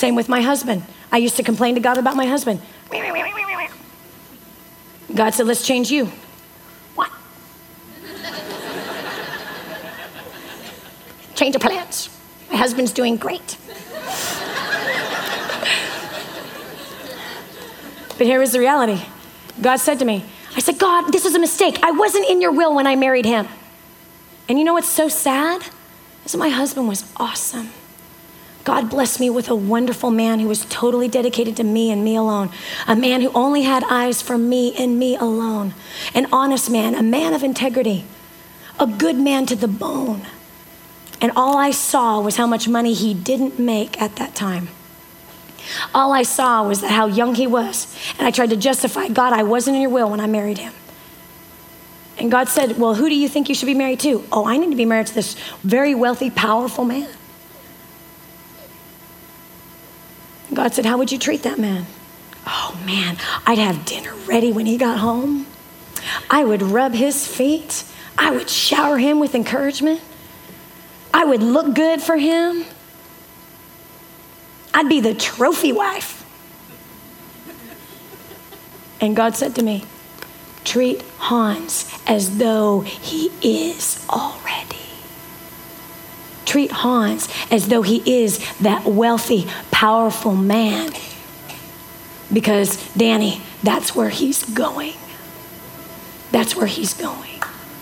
Same with my husband. I used to complain to God about my husband. God said, let's change you. What? Change of plans. My husband's doing great. But here is the reality. God said to me, I said, God, this is a mistake. I wasn't in your will when I married him. And you know what's so sad? Is that my husband was awesome. God blessed me with a wonderful man who was totally dedicated to me and me alone. A man who only had eyes for me and me alone. An honest man, a man of integrity, a good man to the bone. And all I saw was how much money he didn't make at that time. All I saw was how young he was. And I tried to justify, God, I wasn't in your will when I married him. And God said, well, who do you think you should be married to? Oh, I need to be married to this very wealthy, powerful man. God said, how would you treat that man? Oh man, I'd have dinner ready when he got home. I would rub his feet. I would shower him with encouragement. I would look good for him. I'd be the trophy wife. And God said to me, treat Hans as though he is already. Treat Hans as though he is that wealthy, powerful man. Because, Danny, that's where he's going. That's where he's going.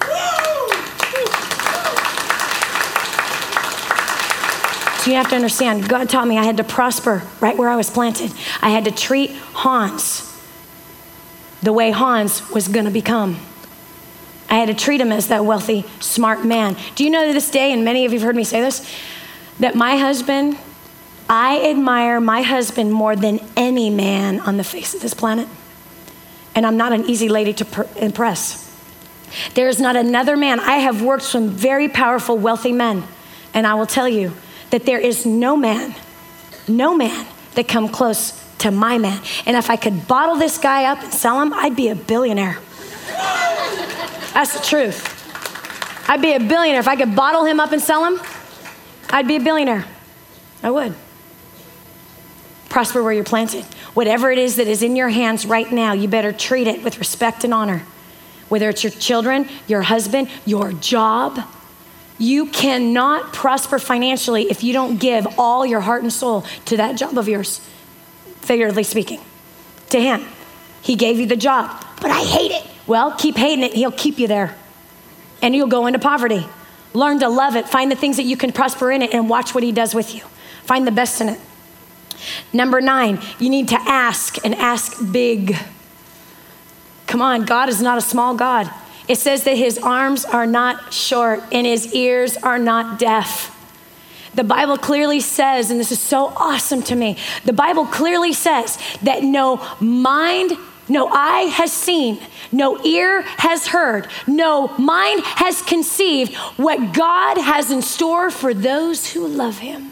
So you have to understand, God taught me I had to prosper right where I was planted. I had to treat Hans the way Hans was going to become. I had to treat him as that wealthy, smart man. Do you know to this day, and many of you have heard me say this, that my husband, I admire my husband more than any man on the face of this planet. And I'm not an easy lady to impress. There is not another man. I have worked with some very powerful, wealthy men. And I will tell you that there is no man that come close to my man. And if I could bottle this guy up and sell him, I'd be a billionaire. That's the truth. I'd be a billionaire. If I could bottle him up and sell him, I'd be a billionaire. I would. Prosper where you're planted. Whatever it is that is in your hands right now, you better treat it with respect and honor. Whether it's your children, your husband, your job. You cannot prosper financially if you don't give all your heart and soul to that job of yours, figuratively speaking, to him. He gave you the job, but I hate it. Well, keep hating it. He'll keep you there. And you'll go into poverty. Learn to love it. Find the things that you can prosper in it and watch what he does with you. Find the best in it. Number 9, you need to ask and ask big. Come on, God is not a small God. It says that his arms are not short and his ears are not deaf. The Bible clearly says, and this is so awesome to me, the Bible clearly says that no eye has seen, no ear has heard, no mind has conceived what God has in store for those who love him.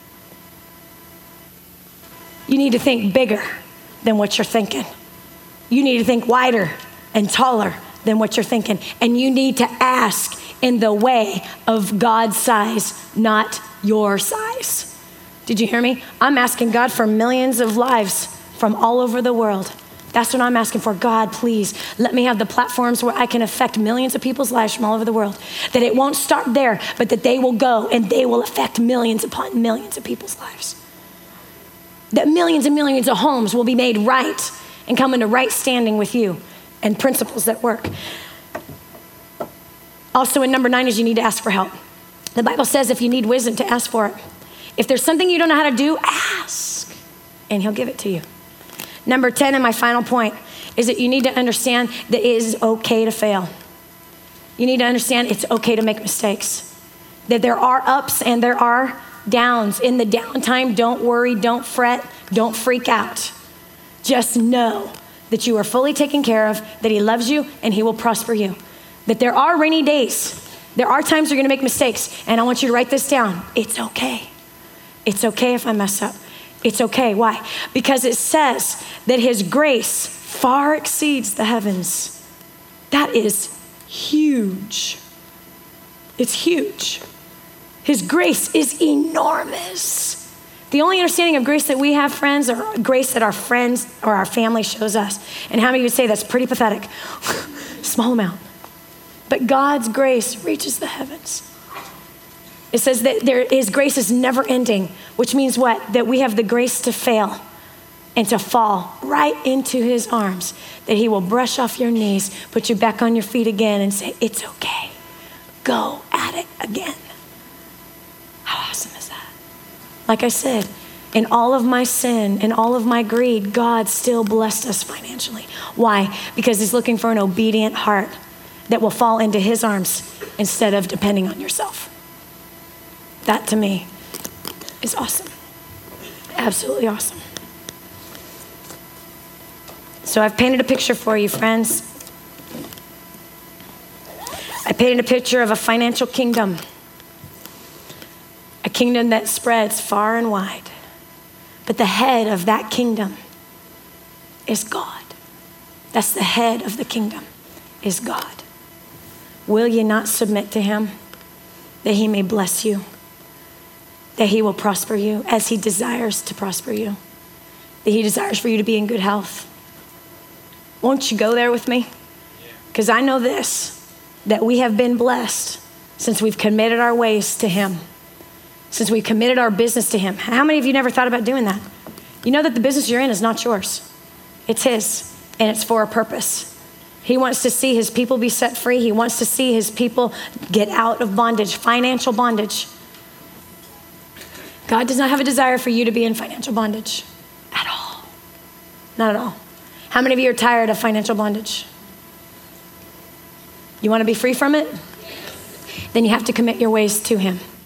You need to think bigger than what you're thinking. You need to think wider and taller than what you're thinking. And you need to ask in the way of God's size, not your size. Did you hear me? I'm asking God for millions of lives from all over the world. That's what I'm asking for. God, please let me have the platforms where I can affect millions of people's lives from all over the world. That it won't start there, but that they will go and they will affect millions upon millions of people's lives. That millions and millions of homes will be made right and come into right standing with you and principles that work. Also in number 9 is you need to ask for help. The Bible says if you need wisdom to ask for it. If there's something you don't know how to do, ask and he'll give it to you. Number 10, and my final point, is that you need to understand that it is okay to fail. You need to understand it's okay to make mistakes. That there are ups and there are downs. In the downtime, don't worry, don't fret, don't freak out. Just know that you are fully taken care of, that he loves you and he will prosper you. That there are rainy days. There are times you're gonna make mistakes, and I want you to write this down. It's okay. It's okay if I mess up. It's okay. Why? Because it says that his grace far exceeds the heavens. That is huge. It's huge. His grace is enormous. The only understanding of grace that we have, friends, or grace that our friends or our family shows us. And how many would say that's pretty pathetic? Small amount. But God's grace reaches the heavens. It says that His grace is never ending, which means what? That we have the grace to fail and to fall right into His arms, that He will brush off your knees, put you back on your feet again and say, it's okay. Go at it again. How awesome is that? Like I said, in all of my sin and all of my greed, God still blessed us financially. Why? Because He's looking for an obedient heart that will fall into His arms instead of depending on yourself. That to me is awesome. Absolutely awesome. So I've painted a picture for you, friends. I painted a picture of a financial kingdom. A kingdom that spreads far and wide. But the head of that kingdom is God. That's the head of the kingdom, is God. Will you not submit to Him that He may bless you? That He will prosper you as He desires to prosper you? That He desires for you to be in good health? Won't you go there with me? Because I know this, that we have been blessed since we've committed our ways to Him. Since we've committed our business to Him. How many of you never thought about doing that? You know that the business you're in is not yours. It's His, and it's for a purpose. He wants to see His people be set free. He wants to see His people get out of bondage, financial bondage. God does not have a desire for you to be in financial bondage at all. Not at all. How many of you are tired of financial bondage? You want to be free from it? Then you have to commit your ways to Him.